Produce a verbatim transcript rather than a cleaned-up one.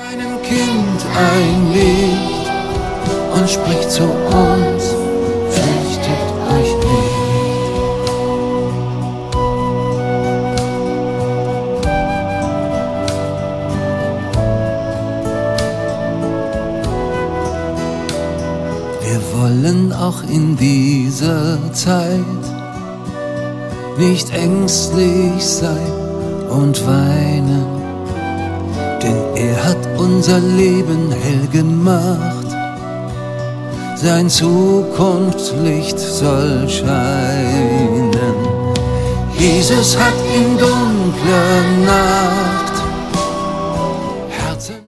Einem Kind ein Licht und spricht zu uns, fürchtet euch nicht. Wir wollen auch in dieser Zeit nicht ängstlich sein und weinen, denn er hat unser Leben hell gemacht. Sein Zukunftslicht soll scheinen. Jesus hat in dunkler Nacht